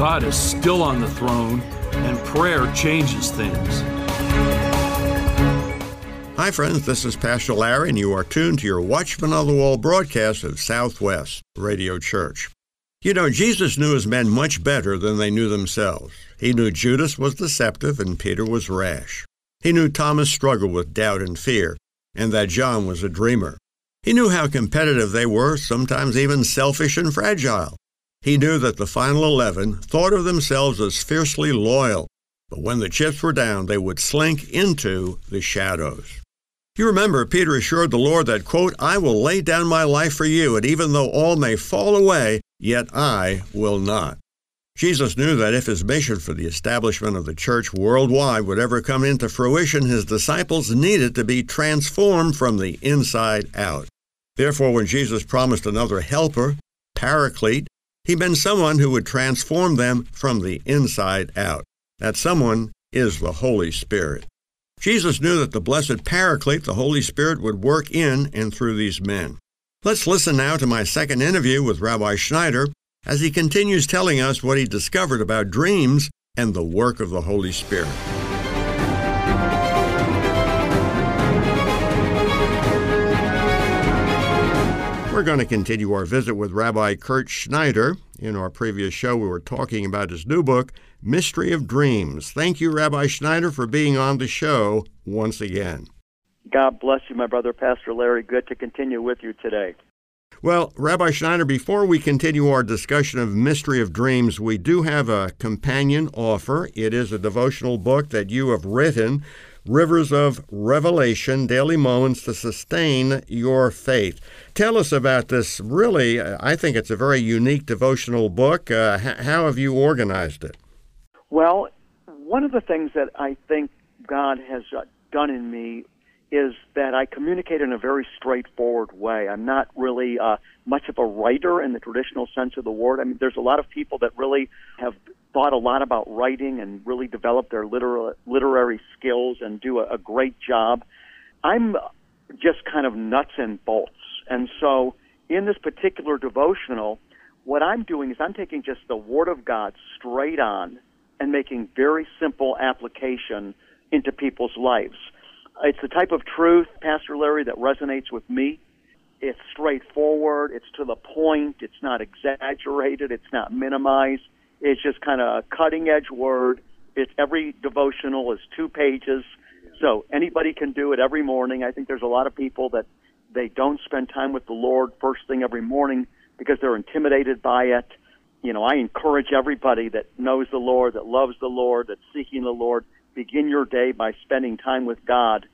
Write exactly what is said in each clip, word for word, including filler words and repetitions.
God is still on the throne, and prayer changes things. Hi, friends. This is Pastor Larry, and you are tuned to your Watchman on the Wall broadcast of Southwest Radio Church. You know, Jesus knew his men much better than they knew themselves. He knew Judas was deceptive and Peter was rash. He knew Thomas struggled with doubt and fear, and that John was a dreamer. He knew how competitive they were, sometimes even selfish and fragile. He knew that the final eleven thought of themselves as fiercely loyal, but when the chips were down, they would slink into the shadows. You remember, Peter assured the Lord that, quote, "I will lay down my life for you, and even though all may fall away, yet I will not." Jesus knew that if his mission for the establishment of the church worldwide would ever come into fruition, his disciples needed to be transformed from the inside out. Therefore, when Jesus promised another helper, Paraclete, he meant someone who would transform them from the inside out. That someone is the Holy Spirit. Jesus knew that the blessed Paraclete, the Holy Spirit, would work in and through these men. Let's listen now to my second interview with Rabbi Schneider as he continues telling us what he discovered about dreams and the work of the Holy Spirit. We're going to continue our visit with Rabbi Kurt Schneider. In our previous show, we were talking about his new book, Mystery of Dreams. Thank you, Rabbi Schneider, for being on the show once again. God bless you, my brother, Pastor Larry. Good to continue with you today. Well, Rabbi Schneider, before we continue our discussion of Mystery of Dreams, we do have a companion offer. It is a devotional book that you have written, Rivers of Revelation, Daily Moments to Sustain Your Faith. Tell us about this. Really, I think it's a very unique devotional book. Uh, how have you organized it? Well, one of the things that I think God has done in me is that I communicate in a very straightforward way. I'm not really uh, much of a writer in the traditional sense of the word. I mean, there's a lot of people that really have thought a lot about writing and really develop their liter- literary skills and do a, a great job. I'm just kind of nuts and bolts. And so in this particular devotional, what I'm doing is I'm taking just the Word of God straight on and making very simple application into people's lives. It's the type of truth, Pastor Larry, that resonates with me. It's straightforward. It's to the point. It's not exaggerated. It's not minimized. It's just kind of a cutting-edge word. It's every devotional is two pages, so anybody can do it every morning. I think there's a lot of people that they don't spend time with the Lord first thing every morning because they're intimidated by it. You know, I encourage everybody that knows the Lord, that loves the Lord, that's seeking the Lord, begin your day by spending time with God.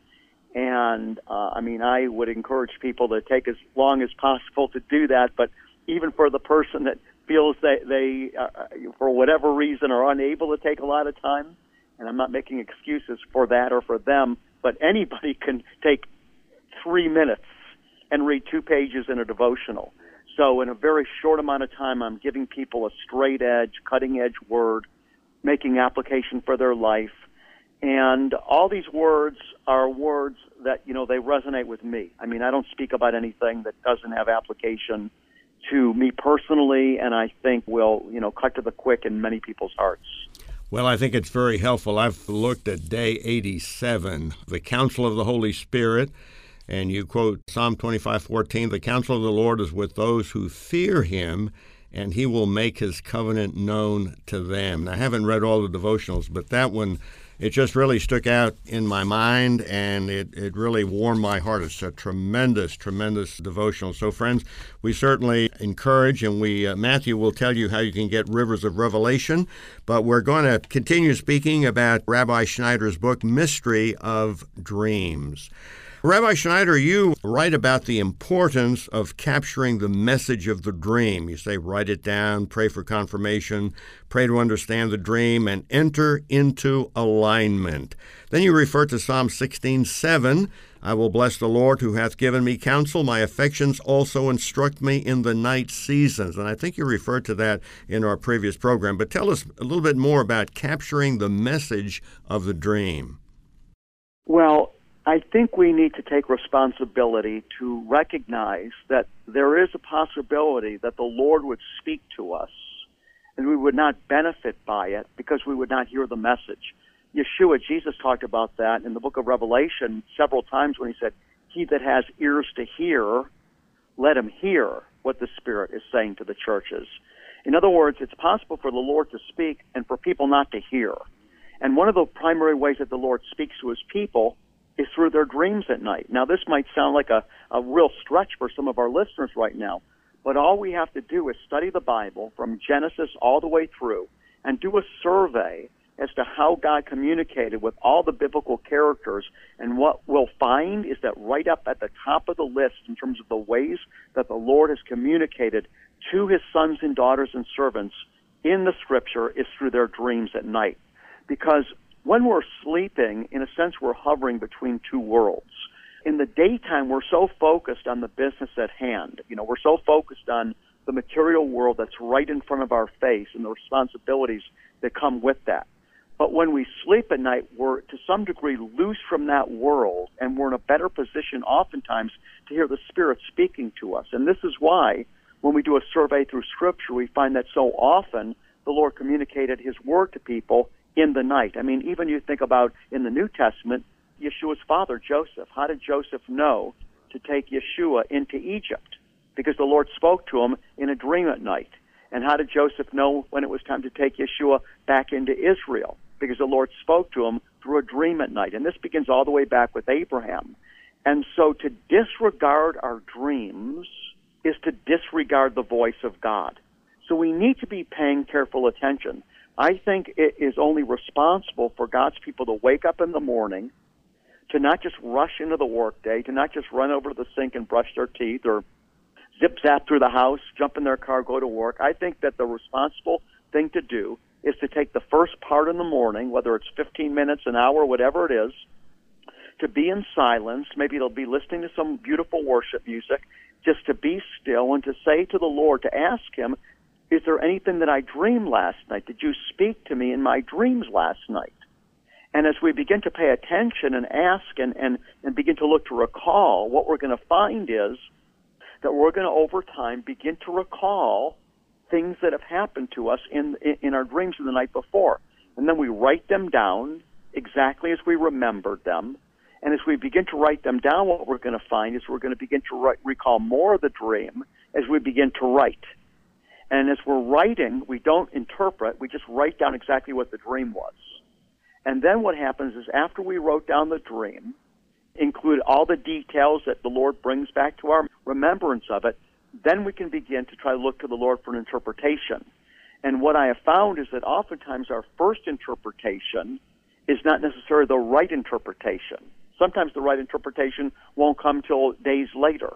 And, uh, I mean, I would encourage people to take as long as possible to do that, but even for the person that feels that they, uh, for whatever reason, are unable to take a lot of time, and I'm not making excuses for that or for them, but anybody can take three minutes and read two pages in a devotional. So in a very short amount of time, I'm giving people a straight-edge, cutting-edge word, making application for their life. And all these words are words that, you know, they resonate with me. I mean, I don't speak about anything that doesn't have application to me personally, and I think will, you know, cut to the quick in many people's hearts. Well, I think it's very helpful. I've looked at day eighty-seven, the counsel of the Holy Spirit, and you quote Psalm twenty-five fourteen, "The counsel of the Lord is with those who fear him, and he will make his covenant known to them." Now, I haven't read all the devotionals, but that one, it just really stuck out in my mind, and it, it really warmed my heart. It's a tremendous, tremendous devotional. So, friends, we certainly encourage, and we uh, Matthew will tell you how you can get Rivers of Revelation, but we're going to continue speaking about Rabbi Schneider's book, Mystery of Dreams. Rabbi Schneider, you write about the importance of capturing the message of the dream. You say, write it down, pray for confirmation, pray to understand the dream, and enter into alignment. Then you refer to Psalm sixteen seven, "I will bless the Lord who hath given me counsel. My affections also instruct me in the night seasons." And I think you referred to that in our previous program. But tell us a little bit more about capturing the message of the dream. Well, I think we need to take responsibility to recognize that there is a possibility that the Lord would speak to us and we would not benefit by it because we would not hear the message. Yeshua, Jesus talked about that in the book of Revelation several times when he said, he that has ears to hear, let him hear what the Spirit is saying to the churches. In other words, it's possible for the Lord to speak and for people not to hear. And one of the primary ways that the Lord speaks to his people is through their dreams at night. Now, this might sound like a, a real stretch for some of our listeners right now, but all we have to do is study the Bible from Genesis all the way through and do a survey as to how God communicated with all the biblical characters. And what we'll find is that right up at the top of the list in terms of the ways that the Lord has communicated to his sons and daughters and servants in the Scripture is through their dreams at night. Because when we're sleeping, in a sense, we're hovering between two worlds. In the daytime, we're so focused on the business at hand. You know, we're so focused on the material world that's right in front of our face and the responsibilities that come with that. But when we sleep at night, we're to some degree loose from that world, and we're in a better position oftentimes to hear the Spirit speaking to us. And this is why, when we do a survey through Scripture, we find that so often the Lord communicated his word to people in the night. I mean, even you think about in the New Testament, Yeshua's father, Joseph. How did Joseph know to take Yeshua into Egypt? Because the Lord spoke to him in a dream at night. And how did Joseph know when it was time to take Yeshua back into Israel? Because the Lord spoke to him through a dream at night. And this begins all the way back with Abraham. And so to disregard our dreams is to disregard the voice of God. So we need to be paying careful attention. I think it is only responsible for God's people to wake up in the morning, to not just rush into the workday, to not just run over to the sink and brush their teeth or zip-zap through the house, jump in their car, go to work. I think that the responsible thing to do is to take the first part in the morning, whether it's fifteen minutes, an hour, whatever it is, to be in silence. Maybe they'll be listening to some beautiful worship music, just to be still and to say to the Lord, to ask him, is there anything that I dreamed last night? Did you speak to me in my dreams last night? And as we begin to pay attention and ask and, and, and begin to look to recall, what we're going to find is that we're going to, over time, begin to recall things that have happened to us in, in, in our dreams of the night before. And then we write them down exactly as we remembered them. And as we begin to write them down, what we're going to find is we're going to begin to write, recall more of the dream as we begin to write. And as we're writing, we don't interpret, we just write down exactly what the dream was. And then what happens is after we wrote down the dream, include all the details that the Lord brings back to our remembrance of it, then we can begin to try to look to the Lord for an interpretation. And what I have found is that oftentimes our first interpretation is not necessarily the right interpretation. Sometimes the right interpretation won't come till days later.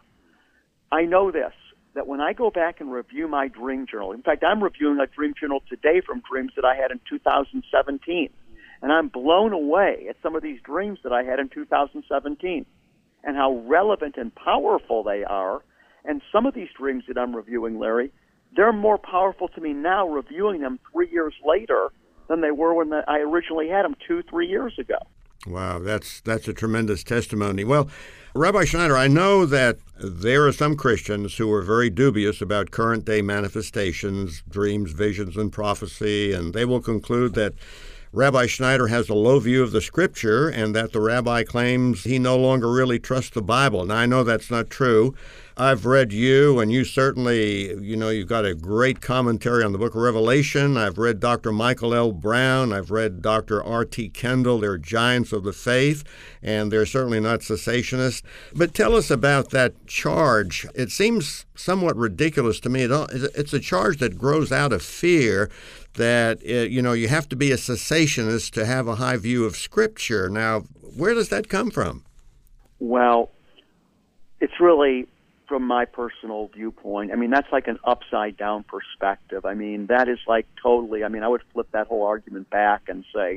I know this, that when I go back and review my dream journal, in fact, I'm reviewing a dream journal today from dreams that I had in two thousand seventeen. And I'm blown away at some of these dreams that I had in two thousand seventeen and how relevant and powerful they are. And some of these dreams that I'm reviewing, Larry, they're more powerful to me now reviewing them three years later than they were when I originally had them two, three years ago. Wow, that's that's a tremendous testimony. Well, Rabbi Schneider, I know that there are some Christians who are very dubious about current-day manifestations, dreams, visions, and prophecy, and they will conclude that Rabbi Schneider has a low view of the Scripture and that the rabbi claims he no longer really trusts the Bible. Now, I know that's not true. I've read you, and you certainly, you know, you've got a great commentary on the book of Revelation. I've read Doctor Michael L. Brown. I've read Doctor R T Kendall. They're giants of the faith, and they're certainly not cessationists. But tell us about that charge. It seems somewhat ridiculous to me. It's a charge that grows out of fear that, it, you know, you have to be a cessationist to have a high view of Scripture. Now, where does that come from? Well, it's really, from my personal viewpoint, I mean, that's like an upside-down perspective. I mean, that is like totally, I mean, I would flip that whole argument back and say,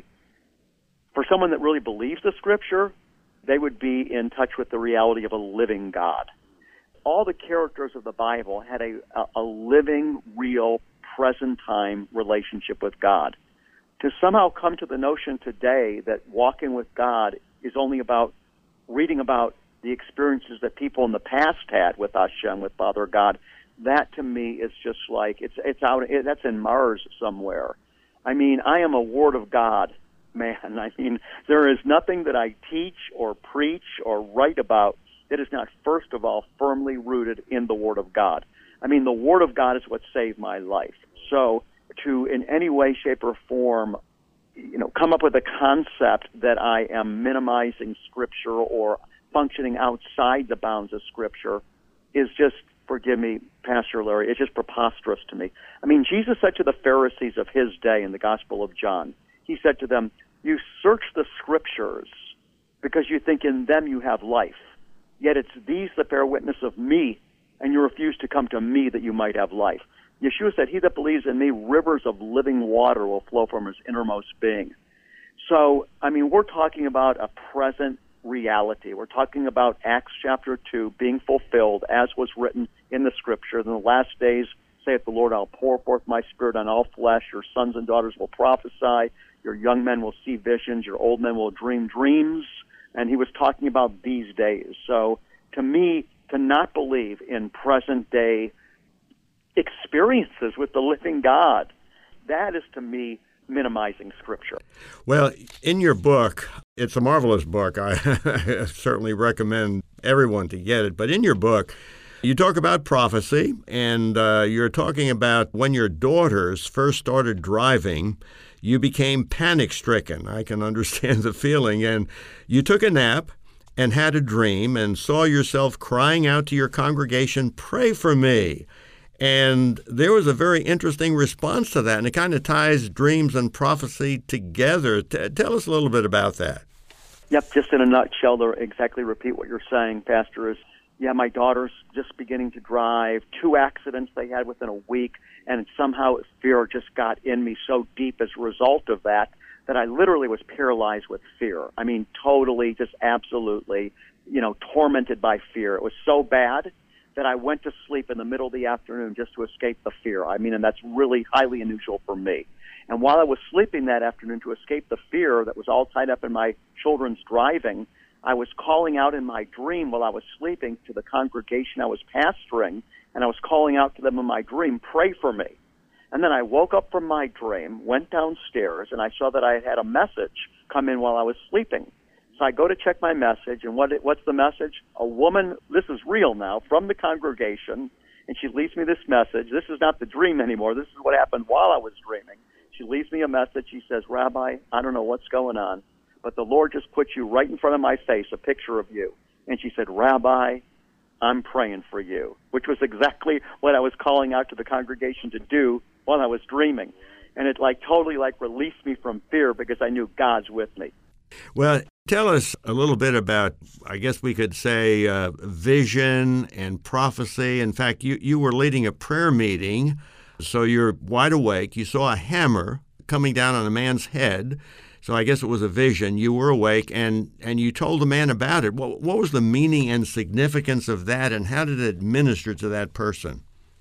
for someone that really believes the Scripture, they would be in touch with the reality of a living God. All the characters of the Bible had a, a, a living, real, present-time relationship with God. To somehow come to the notion today that walking with God is only about reading about the experiences that people in the past had with Hashem, with Father God, that to me is just like, it's it's out, it, that's in Mars somewhere. I mean, I am a Word of God man. I mean, there is nothing that I teach or preach or write about that is not, first of all, firmly rooted in the Word of God. I mean, the Word of God is what saved my life. So to, in any way, shape, or form, you know, come up with a concept that I am minimizing Scripture or functioning outside the bounds of Scripture is just, forgive me, Pastor Larry, it's just preposterous to me. I mean, Jesus said to the Pharisees of his day in the Gospel of John, he said to them, you search the Scriptures because you think in them you have life. Yet it's these that bear witness of me, and you refuse to come to me that you might have life. Yeshua said, he that believes in me, rivers of living water will flow from his innermost being. So, I mean, we're talking about a present reality. We're talking about Acts chapter two being fulfilled as was written in the Scripture. In the last days, saith the Lord, I'll pour forth my Spirit on all flesh. Your sons and daughters will prophesy. Your young men will see visions. Your old men will dream dreams. And he was talking about these days. So to me, to not believe in present-day experiences with the living God, that is to me minimizing Scripture. Well, in your book, it's a marvelous book. I certainly recommend everyone to get it. But in your book, you talk about prophecy, and uh, you're talking about when your daughters first started driving, you became panic-stricken. I can understand the feeling. And you took a nap and had a dream and saw yourself crying out to your congregation, pray for me. And there was a very interesting response to that, and it kind of ties dreams and prophecy together. T- tell us a little bit about that. Yep, just in a nutshell, to exactly repeat what you're saying, Pastor, is, yeah, my daughter's just beginning to drive, two accidents they had within a week, and somehow fear just got in me so deep as a result of that, that I literally was paralyzed with fear. I mean, totally, just absolutely, you know, tormented by fear. It was so bad that I went to sleep in the middle of the afternoon just to escape the fear. I mean, and that's really highly unusual for me. And while I was sleeping that afternoon to escape the fear that was all tied up in my children's driving, I was calling out in my dream while I was sleeping to the congregation I was pastoring, and I was calling out to them in my dream, pray for me. And then I woke up from my dream, went downstairs, and I saw that I had had a message come in while I was sleeping. So I go to check my message, and what what's the message? A woman, this is real now, from the congregation, and she leaves me this message. This is not the dream anymore. This is what happened while I was dreaming. She leaves me a message. She says, Rabbi, I don't know what's going on, but the Lord just put you right in front of my face, a picture of you. And she said, Rabbi, I'm praying for you, which was exactly what I was calling out to the congregation to do while I was dreaming. And it like totally like released me from fear because I knew God's with me. Well, tell us a little bit about, I guess we could say, uh, vision and prophecy. In fact, you, you were leading a prayer meeting, so you're wide awake. You saw a hammer coming down on a man's head, so I guess it was a vision. You were awake, and, and you told the man about it. What, what was the meaning and significance of that, and how did it minister to that person?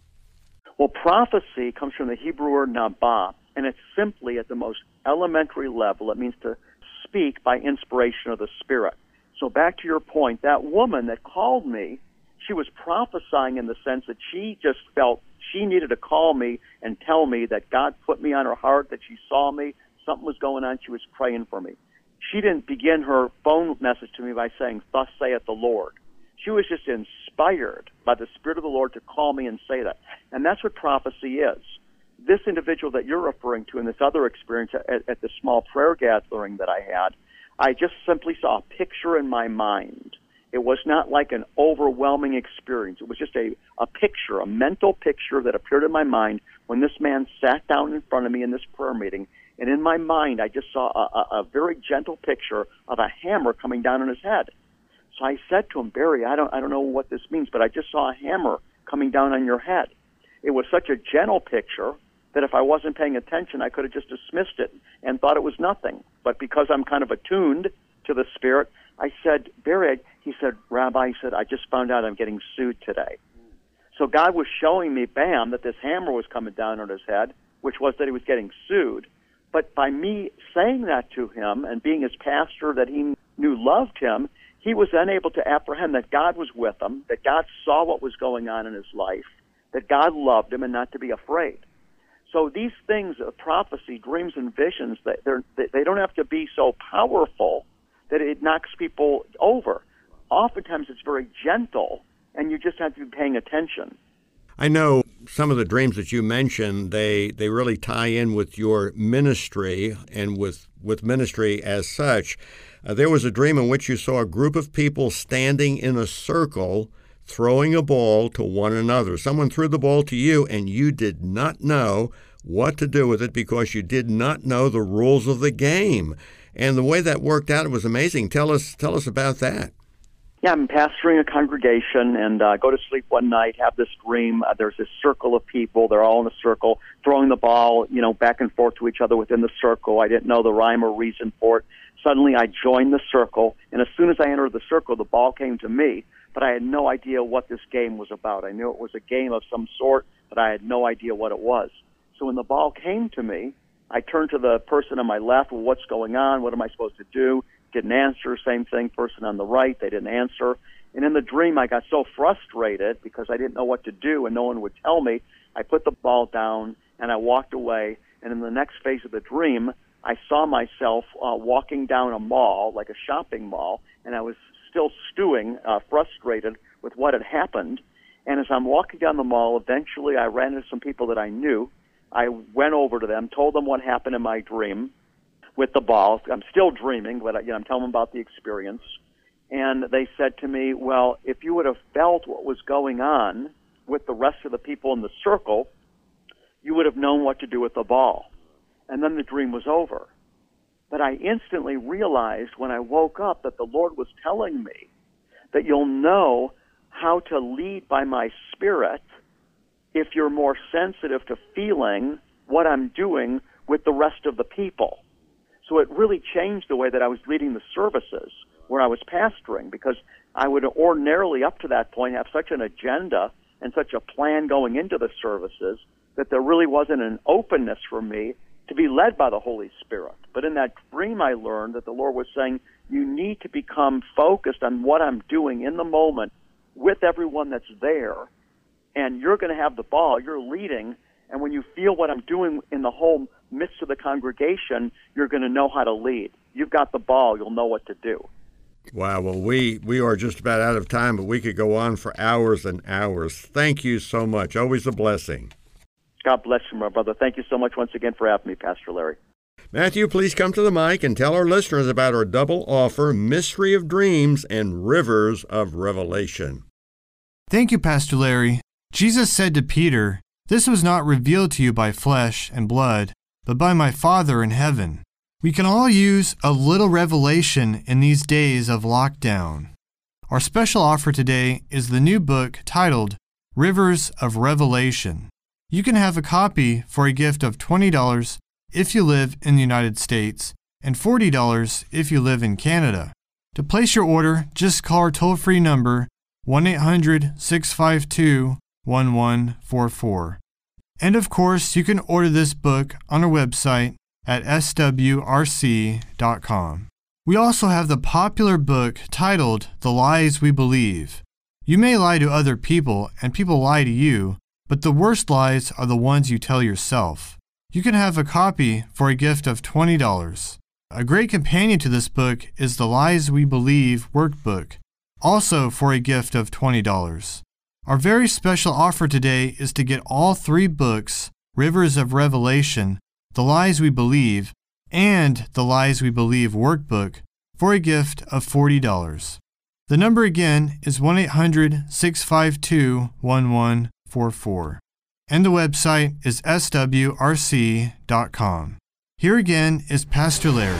Well, prophecy comes from the Hebrew word nabah, and it's simply at the most elementary level. It means to speak by inspiration of the Spirit. So back to your point, that woman that called me, she was prophesying in the sense that she just felt she needed to call me and tell me that God put me on her heart, that she saw me, something was going on, she was praying for me. She didn't begin her phone message to me by saying, thus saith the Lord. She was just inspired by the Spirit of the Lord to call me and say that. And that's what prophecy is. This individual that you're referring to in this other experience at, at the small prayer gathering that I had, I just simply saw a picture in my mind. It was not like an overwhelming experience. It was just a, a picture, a mental picture that appeared in my mind when this man sat down in front of me in this prayer meeting. And in my mind, I just saw a, a, a very gentle picture of a hammer coming down on his head. So I said to him, Barry, I don't, I don't know what this means, but I just saw a hammer coming down on your head. It was such a gentle picture that if I wasn't paying attention, I could have just dismissed it and thought it was nothing. But because I'm kind of attuned to the Spirit, I said, Barry, he said, Rabbi, he said, I just found out I'm getting sued today. So God was showing me, bam, that this hammer was coming down on his head, which was that he was getting sued. But by me saying that to him and being his pastor that he knew loved him, he was then able to apprehend that God was with him, that God saw what was going on in his life, that God loved him and not to be afraid. So these things of prophecy, dreams, and visions, they're, they don't have to be so powerful that it knocks people over. Oftentimes it's very gentle, and you just have to be paying attention. I know some of the dreams that you mentioned, they, they really tie in with your ministry and with, with ministry as such. Uh, there was a dream in which you saw a group of people standing in a circle throwing a ball to one another. Someone threw the ball to you, and you did not know what to do with it because you did not know the rules of the game. And the way that worked out, it was amazing. Tell us, tell us about that. Yeah, I'm pastoring a congregation, and uh, go to sleep one night, have this dream. Uh, there's this circle of people. They're all in a circle, throwing the ball, you know, back and forth to each other within the circle. I didn't know the rhyme or reason for it. Suddenly, I joined the circle, and as soon as I entered the circle, the ball came to me, but I had no idea what this game was about. I knew it was a game of some sort, but I had no idea what it was. So when the ball came to me, I turned to the person on my left, well, what's going on? What am I supposed to do? Didn't answer. Same thing, person on the right, they didn't answer. And in the dream, I got so frustrated because I didn't know what to do and no one would tell me. I put the ball down and I walked away. And in the next phase of the dream, I saw myself uh, walking down a mall, like a shopping mall, and I was still stewing, uh, frustrated with what had happened. And as I'm walking down the mall, eventually I ran into some people that I knew. I went over to them, told them what happened in my dream with the ball. I'm still dreaming, but you know, I'm telling them about the experience. And they said to me, well, if you would have felt what was going on with the rest of the people in the circle, you would have known what to do with the ball. And then the dream was over. But I instantly realized when I woke up that the Lord was telling me that you'll know how to lead by my Spirit if you're more sensitive to feeling what I'm doing with the rest of the people. So it really changed the way that I was leading the services where I was pastoring, because I would ordinarily, up to that point, have such an agenda and such a plan going into the services that there really wasn't an openness for me to be led by the Holy Spirit. But in that dream, I learned that the Lord was saying, you need to become focused on what I'm doing in the moment with everyone that's there, and you're going to have the ball, you're leading, and when you feel what I'm doing in the whole midst of the congregation, you're going to know how to lead. You've got the ball, you'll know what to do. Wow, well, we, we are just about out of time, but we could go on for hours and hours. Thank you so much. Always a blessing. God bless you, my brother. Thank you so much once again for having me, Pastor Larry. Matthew, please come to the mic and tell our listeners about our double offer, Mystery of Dreams and Rivers of Revelation. Thank you, Pastor Larry. Jesus said to Peter, "This was not revealed to you by flesh and blood, but by my Father in heaven." We can all use a little revelation in these days of lockdown. Our special offer today is the new book titled Rivers of Revelation. You can have a copy for a gift of twenty dollars if you live in the United States and forty dollars if you live in Canada. To place your order, just call our toll-free number one eight hundred, six five two, one one four four. And of course, you can order this book on our website at s w r c dot com. We also have the popular book titled The Lies We Believe. You may lie to other people, and people lie to you, but the worst lies are the ones you tell yourself. You can have a copy for a gift of twenty dollars. A great companion to this book is The Lies We Believe workbook, also for a gift of twenty dollars. Our very special offer today is to get all three books, Rivers of Revelation, The Lies We Believe, and The Lies We Believe workbook, for a gift of forty dollars. The number again is one eight hundred, six five two, one one four four. And the website is s w r c dot com. Here again is Pastor Larry.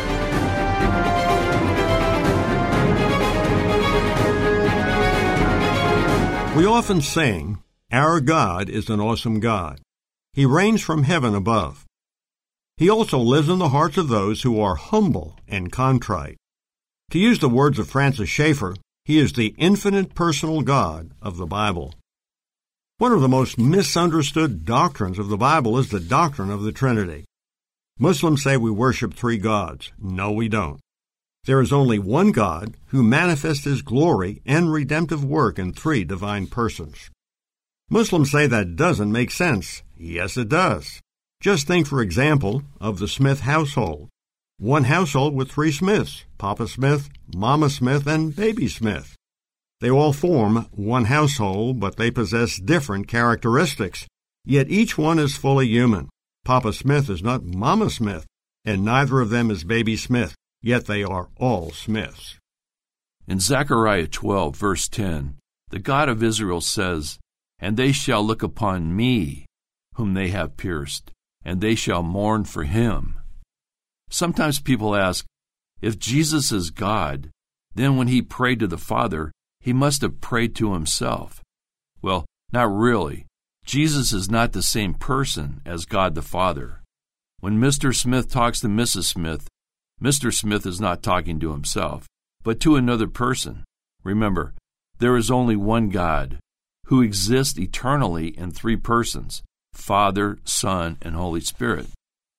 We often sing, "Our God is an awesome God. He reigns from heaven above. He also lives in the hearts of those who are humble and contrite." To use the words of Francis Schaeffer, He is the infinite personal God of the Bible. One of the most misunderstood doctrines of the Bible is the doctrine of the Trinity. Muslims say we worship three gods. No, we don't. There is only one God who manifests His glory and redemptive work in three divine persons. Muslims say that doesn't make sense. Yes, it does. Just think, for example, of the Smith household. One household with three Smiths, Papa Smith, Mama Smith, and Baby Smith. They all form one household, but they possess different characteristics, yet each one is fully human. Papa Smith is not Mama Smith, and neither of them is Baby Smith, yet they are all Smiths. In Zechariah twelve, verse ten, the God of Israel says, "And they shall look upon me, whom they have pierced, and they shall mourn for him." Sometimes people ask, if Jesus is God, then when he prayed to the Father, he must have prayed to himself. Well, not really. Jesus is not the same person as God the Father. When Mister Smith talks to Missus Smith, Mister Smith is not talking to himself, but to another person. Remember, there is only one God, who exists eternally in three persons, Father, Son, and Holy Spirit.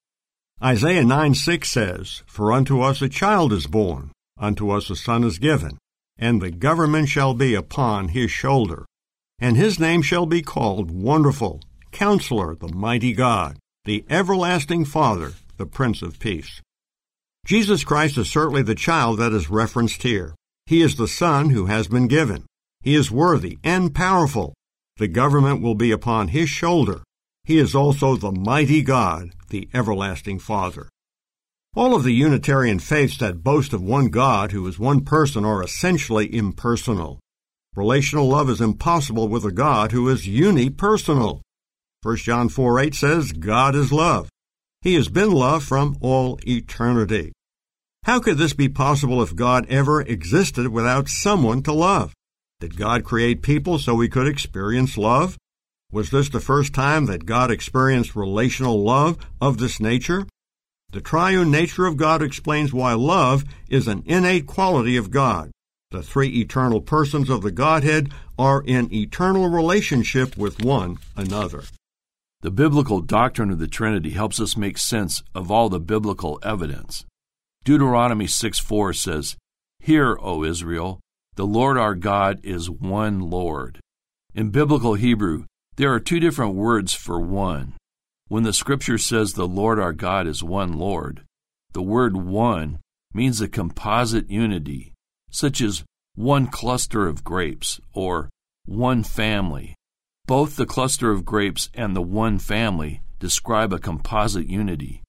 Isaiah nine six says, "For unto us a child is born, unto us a son is given, and the government shall be upon his shoulder. And his name shall be called Wonderful, Counselor, the Mighty God, the Everlasting Father, the Prince of Peace." Jesus Christ is certainly the child that is referenced here. He is the Son who has been given. He is worthy and powerful. The government will be upon his shoulder. He is also the mighty God, the everlasting Father. All of the Unitarian faiths that boast of one God who is one person are essentially impersonal. Relational love is impossible with a God who is unipersonal. First John four eight says, "God is love." He has been love from all eternity. How could this be possible if God ever existed without someone to love? Did God create people so we could experience love? Was this the first time that God experienced relational love of this nature? The triune nature of God explains why love is an innate quality of God. The three eternal persons of the Godhead are in eternal relationship with one another. The biblical doctrine of the Trinity helps us make sense of all the biblical evidence. Deuteronomy six four says, "Hear, O Israel, the Lord our God is one Lord." In biblical Hebrew, there are two different words for one. When the Scripture says the Lord our God is one Lord, the word one means a composite unity, such as one cluster of grapes or one family. Both the cluster of grapes and the one family describe a composite unity.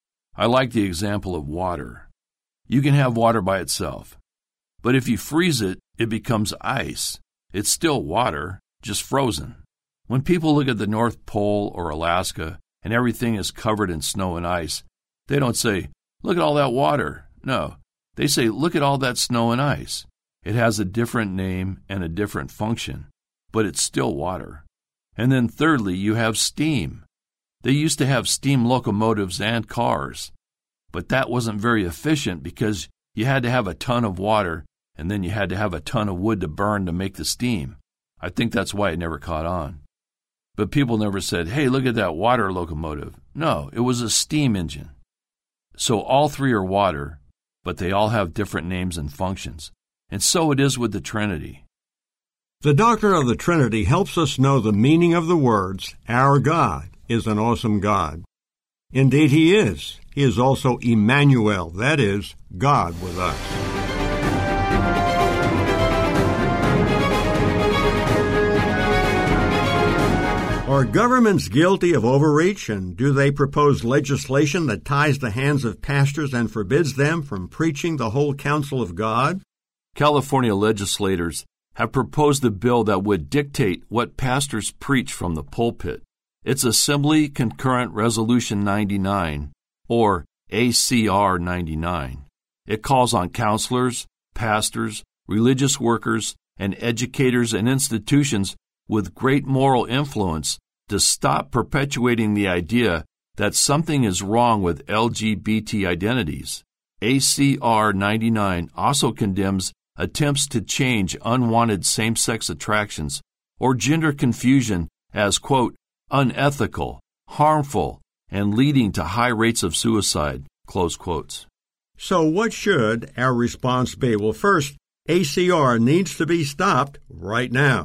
I like the example of water. You can have water by itself, but if you freeze it, it becomes ice. It's still water, just frozen. When people look at the North Pole or Alaska and everything is covered in snow and ice, they don't say, "Look at all that water." No, they say, "Look at all that snow and ice." It has a different name and a different function, but it's still water. And then thirdly, you have steam. They used to have steam locomotives and cars, but that wasn't very efficient because you had to have a ton of water and then you had to have a ton of wood to burn to make the steam. I think that's why it never caught on. But people never said, "Hey, look at that water locomotive." No, it was a steam engine. So all three are water, but they all have different names and functions. And so it is with the Trinity. The doctrine of the Trinity helps us know the meaning of the words, "Our God is an awesome God." Indeed, He is. He is also Emmanuel, that is, God with us. Are governments guilty of overreach, and do they propose legislation that ties the hands of pastors and forbids them from preaching the whole counsel of God? California legislators have proposed a bill that would dictate what pastors preach from the pulpit. It's Assembly Concurrent Resolution ninety-nine, or A C R ninety-nine. It calls on counselors, pastors, religious workers, and educators and institutions with great moral influence to stop perpetuating the idea that something is wrong with L G B T identities. A C R ninety-nine also condemns attempts to change unwanted same-sex attractions or gender confusion as, quote, unethical, harmful, and leading to high rates of suicide, close quotes. So what should our response be? Well, first, A C R needs to be stopped right now.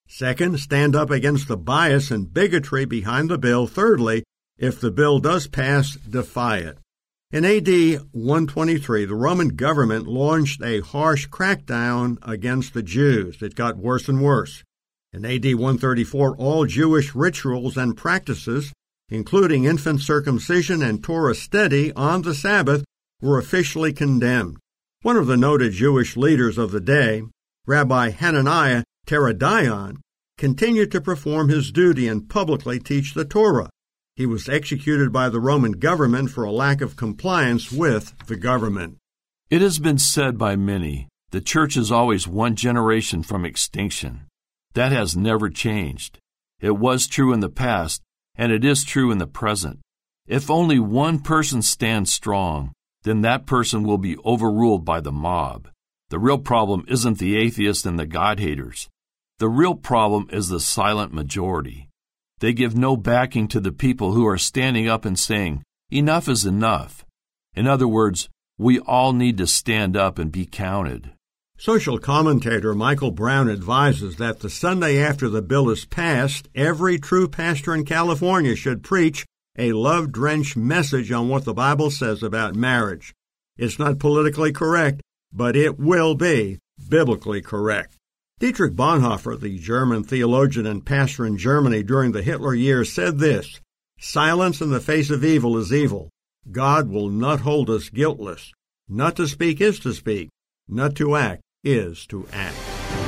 Second, stand up against the bias and bigotry behind the bill. Thirdly, if the bill does pass, defy it. In A D one twenty-three, the Roman government launched a harsh crackdown against the Jews. It got worse and worse. In A D one thirty-four, all Jewish rituals and practices, including infant circumcision and Torah study on the Sabbath, were officially condemned. One of the noted Jewish leaders of the day, Rabbi Hananiah Teradion, continued to perform his duty and publicly teach the Torah. He was executed by the Roman government for a lack of compliance with the government. It has been said by many, the church is always one generation from extinction. That has never changed. It was true in the past, and it is true in the present. If only one person stands strong, then that person will be overruled by the mob. The real problem isn't the atheists and the God-haters. The real problem is the silent majority. They give no backing to the people who are standing up and saying, enough is enough. In other words, we all need to stand up and be counted. Social commentator Michael Brown advises that the Sunday after the bill is passed, every true pastor in California should preach a love-drenched message on what the Bible says about marriage. It's not politically correct, but it will be biblically correct. Dietrich Bonhoeffer, the German theologian and pastor in Germany during the Hitler years, said this, "Silence in the face of evil is evil. God will not hold us guiltless. Not to speak is to speak. Not to act is to act."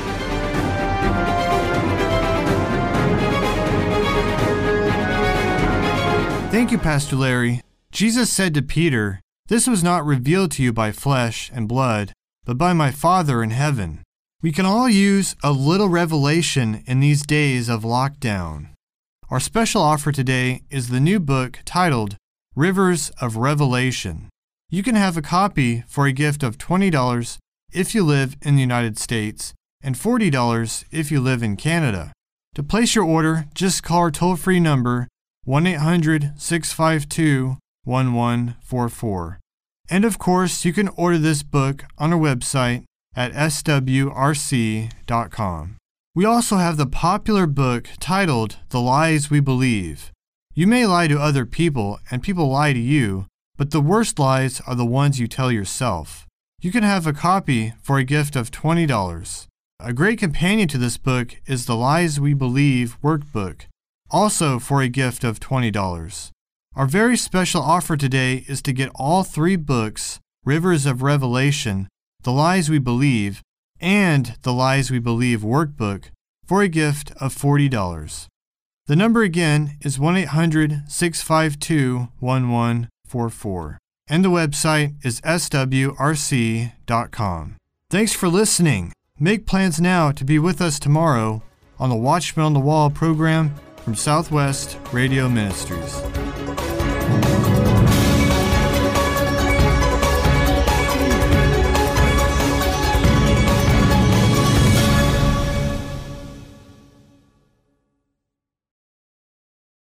Thank you, Pastor Larry. Jesus said to Peter, "This was not revealed to you by flesh and blood, but by my Father in heaven." We can all use a little revelation in these days of lockdown. Our special offer today is the new book titled Rivers of Revelation. You can have a copy for a gift of twenty dollars if you live in the United States and forty dollars if you live in Canada. To place your order, just call our toll-free number one eight hundred, six five two, one one four four. And of course, you can order this book on our website at s w r c dot com. We also have the popular book titled The Lies We Believe. You may lie to other people, and people lie to you, but the worst lies are the ones you tell yourself. You can have a copy for a gift of twenty dollars. A great companion to this book is the Lies We Believe workbook, also for a gift of twenty dollars. Our very special offer today is to get all three books, Rivers of Revelation, The Lies We Believe, and The Lies We Believe workbook, for a gift of forty dollars. The number again is one eight hundred, six five two, one one four four, and the website is s w r c dot com. Thanks for listening. Make plans now to be with us tomorrow on the Watchman on the Wall program from Southwest Radio Ministries.